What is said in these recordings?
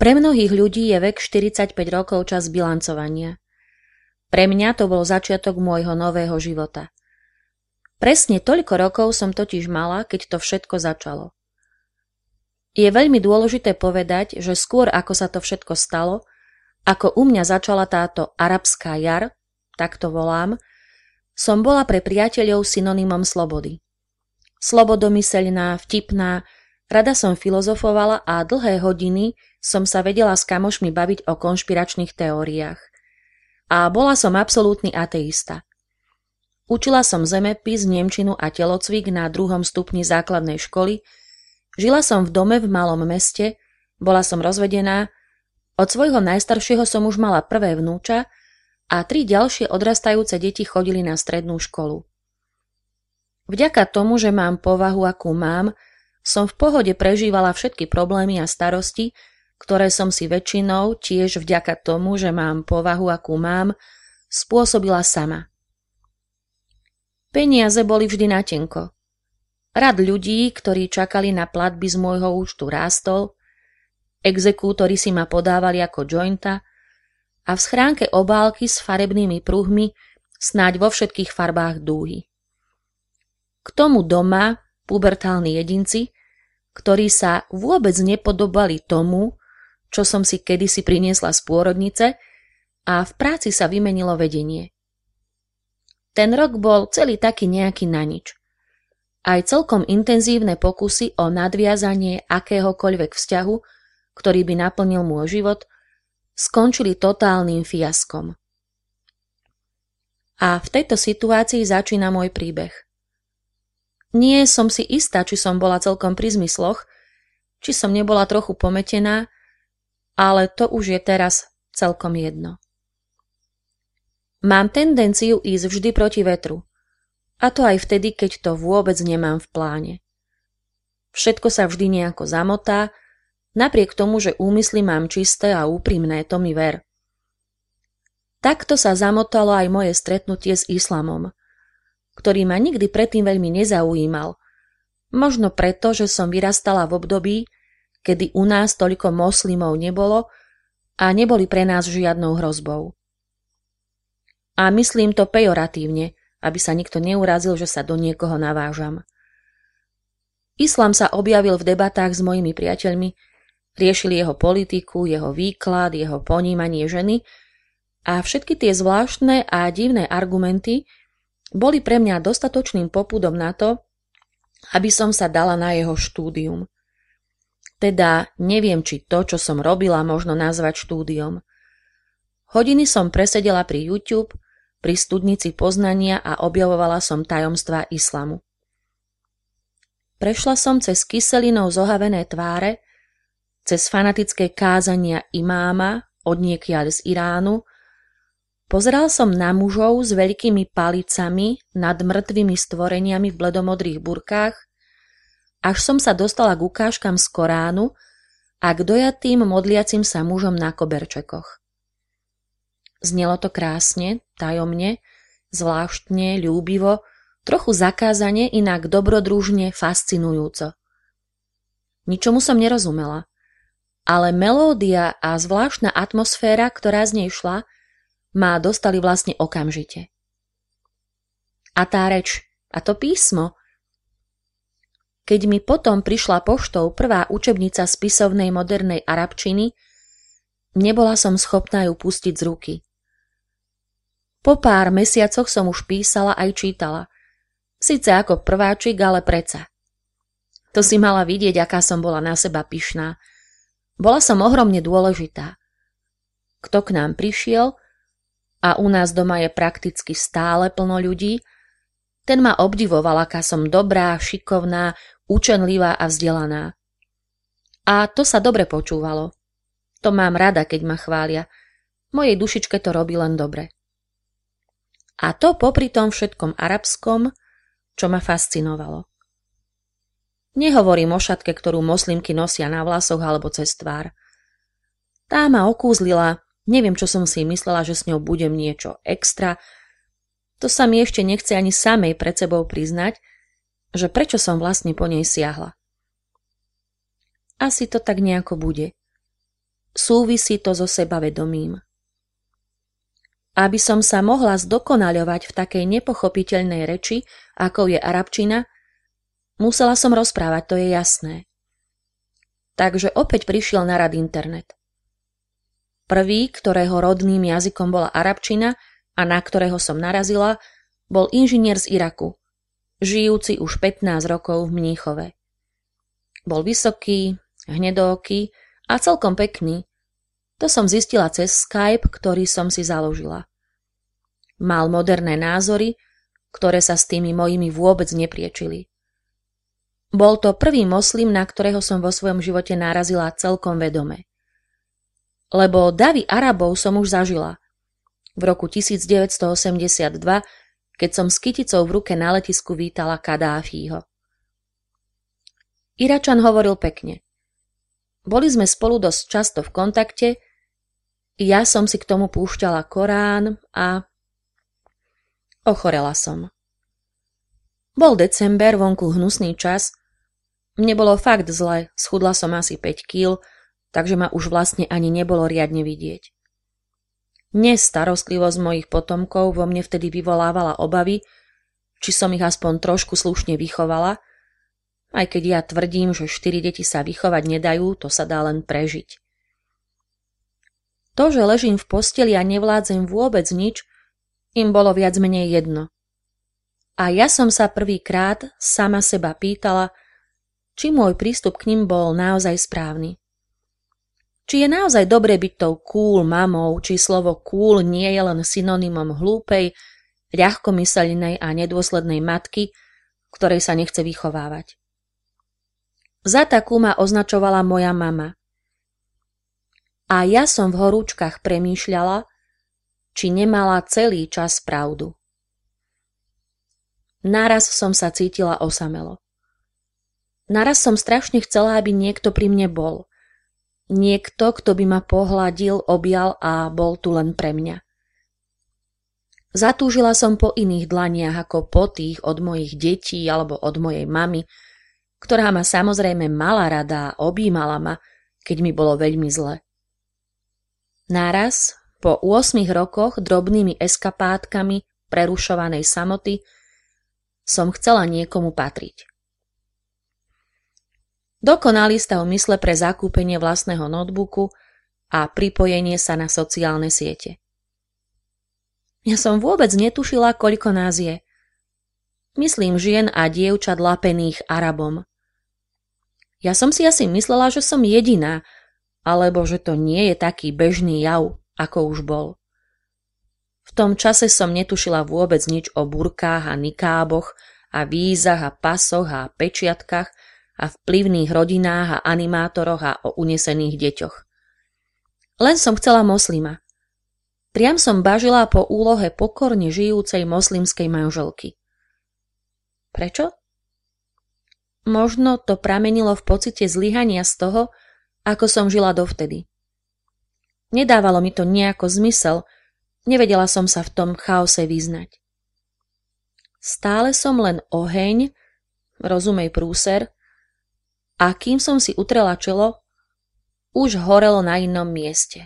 Pre mnohých ľudí je vek 45 rokov čas bilancovania. Pre mňa to bol začiatok môjho nového života. Presne toľko rokov som totiž mala, keď to všetko začalo. Je veľmi dôležité povedať, že skôr ako sa to všetko stalo, ako u mňa začala táto arabská jar, tak to volám, som bola pre priateľov synonymom slobody. Slobodomyseľná, vtipná, rada som filozofovala a dlhé hodiny som sa vedela s kamošmi baviť o konšpiračných teóriách. A bola som absolútny ateista. Učila som zemepis, nemčinu a telocvik na 2. stupni základnej školy, žila som v dome v malom meste, bola som rozvedená, od svojho najstaršieho som už mala prvé vnúča a 3 ďalšie odrastajúce deti chodili na strednú školu. Vďaka tomu, že mám povahu, akú mám, som v pohode prežívala všetky problémy a starosti, ktoré som si väčšinou, tiež vďaka tomu, že mám povahu, akú mám, spôsobila sama. Peniaze boli vždy na tenko. Rad ľudí, ktorí čakali na platby z môjho účtu rástol, exekútori si ma podávali ako jointa a v schránke obálky s farebnými pruhmi snáď vo všetkých farbách dúhy. K tomu doma pubertálni jedinci, ktorí sa vôbec nepodobali tomu, čo som si kedysi priniesla z pôrodnice, a v práci sa vymenilo vedenie. Ten rok bol celý taký nejaký na nič. Aj celkom intenzívne pokusy o nadviazanie akéhokoľvek vzťahu, ktorý by naplnil môj život, skončili totálnym fiaskom. A v tejto situácii začína môj príbeh. Nie som si istá, či som bola celkom pri zmysloch, či som nebola trochu pometená, ale to už je teraz celkom jedno. Mám tendenciu ísť vždy proti vetru, a to aj vtedy, keď to vôbec nemám v pláne. Všetko sa vždy nejako zamotá, napriek tomu, že úmysly mám čisté a úprimné, to mi ver. Takto sa zamotalo aj moje stretnutie s islamom, ktorý ma nikdy predtým veľmi nezaujímal, možno preto, že som vyrastala v období, kedy u nás toľko moslimov nebolo a neboli pre nás žiadnou hrozbou. A myslím to pejoratívne, aby sa nikto neurazil, že sa do niekoho navážam. Islám sa objavil v debatách s mojimi priateľmi, riešili jeho politiku, jeho výklad, jeho ponímanie ženy a všetky tie zvláštne a divné argumenty boli pre mňa dostatočným popudom na to, aby som sa dala na jeho štúdium. Teda neviem, či to, čo som robila, možno nazvať štúdiom. Hodiny som presedela pri YouTube, pri studnici poznania a objavovala som tajomstvá islamu. Prešla som cez kyselinou zohavené tváre, cez fanatické kázania imáma odniekiaľ z Iránu, pozeral som na mužov s veľkými palicami nad mŕtvými stvoreniami v bledomodrých burkách, až som sa dostala k ukážkam z Koránu a k dojatým modliacim sa mužom na koberčekoch. Znelo to krásne, tajomne, zvláštne, ľúbivo, trochu zakázane, inak dobrodružne, fascinujúco. Ničomu som nerozumela, ale melódia a zvláštna atmosféra, ktorá z nej šla, ma dostali vlastne okamžite. A tá reč, a to písmo. Keď mi potom prišla poštou prvá učebnica spisovnej modernej arabčiny, nebola som schopná ju pustiť z ruky. Po pár mesiacoch som už písala aj čítala. Sice ako prváčik, ale preca. To si mala vidieť, aká som bola na seba pyšná. Bola som ohromne dôležitá. Kto k nám prišiel, a u nás doma je prakticky stále plno ľudí, ten ma obdivoval, aká som dobrá, šikovná, učenlivá a vzdelaná. A to sa dobre počúvalo. To mám rada, keď ma chvália. Mojej dušičke to robí len dobre. A to popri tom všetkom arabskom, čo ma fascinovalo. Nehovorím o šatke, ktorú moslimky nosia na vlasoch alebo cez tvár. Tá ma okúzlila, neviem, čo som si myslela, že s ňou budem niečo extra. To sa mi ešte nechce ani samej pred sebou priznať, že prečo som vlastne po nej siahla. Asi to tak nejako bude. súvisí to so sebavedomím. Aby som sa mohla zdokonaľovať v takej nepochopiteľnej reči, ako je arabčina, musela som rozprávať, to je jasné. Takže opäť prišiel na rad internet. Prvý, ktorého rodným jazykom bola arabčina a na ktorého som narazila, bol inžinier z Iraku, žijúci už 15 rokov v Mníchove. Bol vysoký, hnedooký a celkom pekný. To som zistila cez Skype, ktorý som si založila. Mal moderné názory, ktoré sa s tými mojimi vôbec nepriečili. Bol to prvý moslim, na ktorého som vo svojom živote narazila celkom vedome. Lebo davy Arabov som už zažila. V roku 1982, keď som s kyticou v ruke na letisku vítala Kadáfího. Iračan hovoril pekne. Boli sme spolu dosť často v kontakte, ja som si k tomu púšťala Korán a ochorela som. Bol december, vonku hnusný čas, mne bolo fakt zle, schudla som asi 5 kýl, takže ma už vlastne ani nebolo riadne vidieť. Starostlivosť mojich potomkov vo mne vtedy vyvolávala obavy, či som ich aspoň trošku slušne vychovala, aj keď ja tvrdím, že 4 deti sa vychovať nedajú, to sa dá len prežiť. To, že ležím v posteli a nevládzem vôbec nič, im bolo viac menej jedno. A ja som sa prvýkrát sama seba pýtala, či môj prístup k nim bol naozaj správny. Či je naozaj dobre byť tou cool mamou, či slovo cool nie je len synonymom hlúpej, ľahkomyselnej a nedôslednej matky, ktorej sa nechce vychovávať. Za takú ma označovala moja mama. A ja som v horúčkach premýšľala, či nemala celý čas pravdu. Naraz som sa cítila osamelo. Naraz som strašne chcela, aby niekto pri mne bol. Niekto, kto by ma pohľadil, objal a bol tu len pre mňa. Zatúžila som po iných dlaniach ako po tých od mojich detí alebo od mojej mamy, ktorá ma samozrejme mala rada a objímala ma, keď mi bolo veľmi zle. Naraz, po 8 rokoch drobnými eskapádkami prerušovanej samoty, som chcela niekomu patriť. Dokonalý stav mysle pre zakúpenie vlastného notebooku a pripojenie sa na sociálne siete. Ja som vôbec netušila, koľko nás je. Myslím žien a dievčat lapených Arabom. Ja som si asi myslela, že som jediná, alebo že to nie je taký bežný jav, ako už bol. V tom čase som netušila vôbec nič o burkách a nikáboch a vízach a pasoch a pečiatkách a vplyvných rodinách a animátoroch a o unesených deťoch. Len som chcela moslima. Priam som bažila po úlohe pokorne žijúcej moslimskej manželky. Prečo? Možno to pramenilo v pocite zlyhania z toho, ako som žila dovtedy. Nedávalo mi to nejako zmysel, nevedela som sa v tom chaose vyznať. Stále som len oheň, rozumej prúser, a kým som si utrela čelo, už horelo na inom mieste.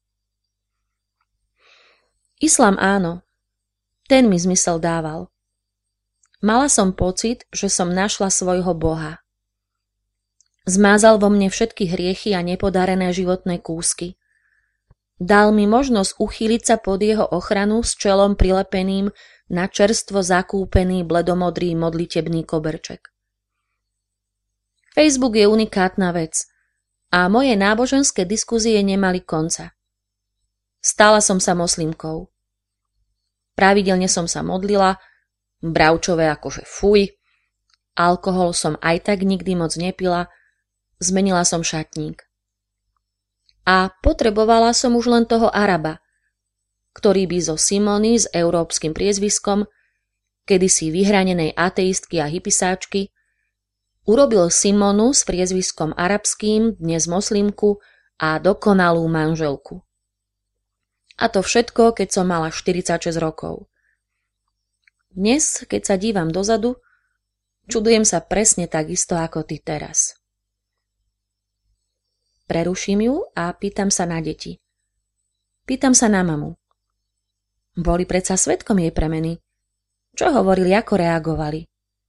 Islám áno, ten mi zmysel dával. Mala som pocit, že som našla svojho Boha. Zmázal vo mne všetky hriechy a nepodarené životné kúsky. Dal mi možnosť uchýliť sa pod jeho ochranu s čelom prilepeným na čerstvo zakúpený bledomodrý modlitebný koberček. Facebook je unikátna vec a moje náboženské diskuzie nemali konca. Stala som sa moslimkou. Pravidelne som sa modlila, bravčové akože fuj, alkohol som aj tak nikdy moc nepila, zmenila som šatník. A potrebovala som už len toho Araba, ktorý by zo Simony s európskym priezviskom, kedysi vyhranenej ateistky a hypisáčky, urobil Simonu s priezviskom arabským, dnes moslimku a dokonalú manželku. A to všetko, keď som mala 46 rokov. Dnes, keď sa dívam dozadu, čudujem sa presne takisto ako ty teraz. Preruším ju a pýtam sa na deti. Pýtam sa na mamu. Boli predsa svedkom jej premeny. Čo hovorili, ako reagovali?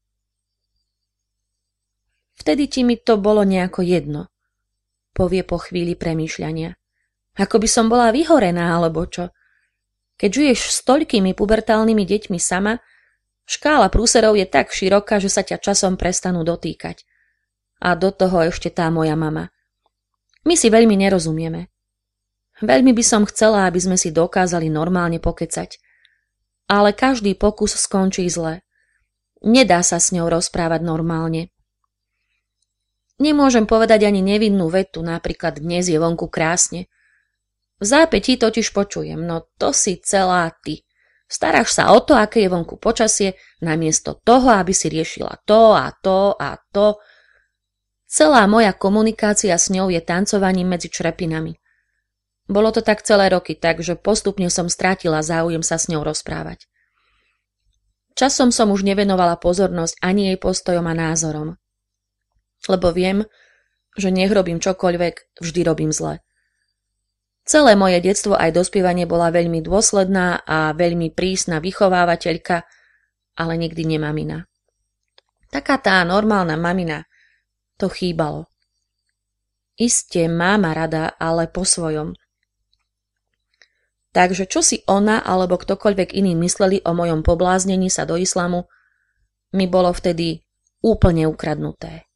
Vtedy ti mi to bolo nejako jedno, povie po chvíli premýšľania. Ako by som bola vyhorená, alebo čo? Keď žiješ s toľkými pubertálnymi deťmi sama, škála prúserov je tak široká, že sa ťa časom prestanú dotýkať. A do toho ešte tá moja mama. My si veľmi nerozumieme. Veľmi by som chcela, aby sme si dokázali normálne pokecať. Ale každý pokus skončí zle. Nedá sa s ňou rozprávať normálne. Nemôžem povedať ani nevinnú vetu, napríklad dnes je vonku krásne. V zápätí totiž počujem, no to si celá ty. Staráš sa o to, aké je vonku počasie, namiesto toho, aby si riešila to a to a to. Celá moja komunikácia s ňou je tancovaním medzi črepinami. Bolo to tak celé roky, takže postupne som strátila záujem sa s ňou rozprávať. Časom som už nevenovala pozornosť ani jej postojom a názorom. Lebo viem, že nech robím čokoľvek, vždy robím zle. Celé moje detstvo aj dospievanie bola veľmi dôsledná a veľmi prísna vychovávateľka, ale nikdy nemamina. Taká tá normálna mamina, to chýbalo. Isté má ma rada, ale po svojom. Takže čo si ona alebo ktokoľvek iný mysleli o mojom pobláznení sa do islamu, mi bolo vtedy úplne ukradnuté.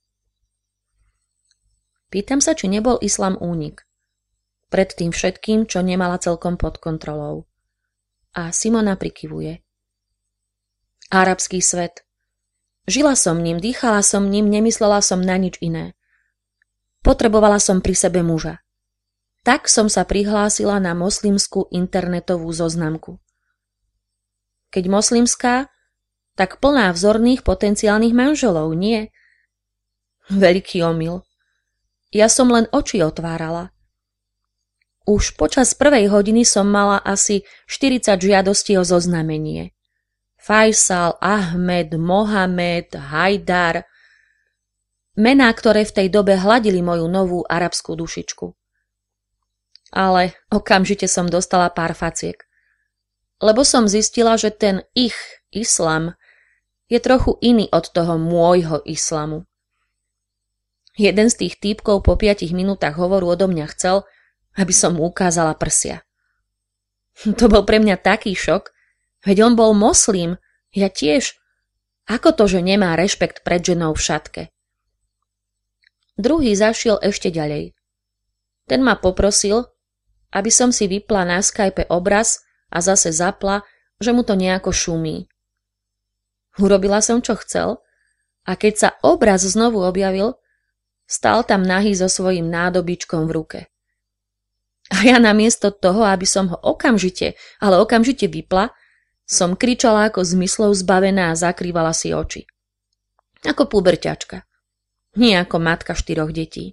Pýtam sa, či nebol islám únik. Pred tým všetkým, čo nemala celkom pod kontrolou. A Simona prikyvuje. Arabský svet. Žila som ním, dýchala som ním, nemyslela som na nič iné. Potrebovala som pri sebe muža. Tak som sa prihlásila na moslimskú internetovú zoznamku. Keď moslimská, tak plná vzorných potenciálnych manželov, nie? Veľký omyl. Ja som len oči otvárala. Už počas prvej hodiny som mala asi 40 žiadostí o zoznamenie. Faisal, Ahmed, Mohamed, Hajdar. Mená, ktoré v tej dobe hladili moju novú arabskú dušičku. Ale okamžite som dostala pár faciek. Lebo som zistila, že ten ich islam je trochu iný od toho môjho islamu. Jeden z tých týpkov po 5 minútach hovoru odo mňa chcel, aby som mu ukázala prsia. To bol pre mňa taký šok, veď on bol moslim, ja tiež. Ako to, že nemá rešpekt pred ženou v šatke? Druhý zašiel ešte ďalej. Ten ma poprosil, aby som si vypla na Skype obraz a zase zapla, že mu to nejako šumí. Urobila som, čo chcel, a keď sa obraz znovu objavil, stál tam nahý so svojím nádobičkom v ruke. A ja namiesto toho, aby som ho okamžite vypla, som kričala ako zmyslov zbavená a zakrývala si oči. Ako puberťačka. Nie ako matka 4 detí.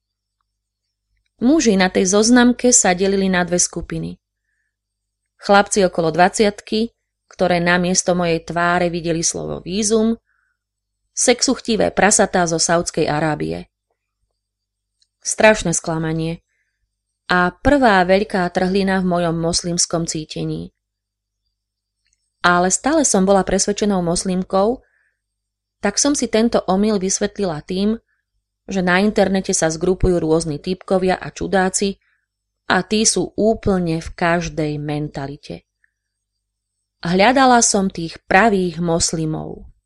Muži na tej zoznamke sa delili na 2 skupiny. Chlapci okolo 20-ky, ktoré namiesto mojej tváre videli slovo vízum, sexuchtivé prasatá zo Saudskej Arábie. Strašné sklamanie. A prvá veľká trhlina v mojom moslimskom cítení. Ale stále som bola presvedčenou moslimkou, tak som si tento omyl vysvetlila tým, že na internete sa zgrupujú rôzni týpkovia a čudáci a tí sú úplne v každej mentalite. Hľadala som tých pravých moslimov.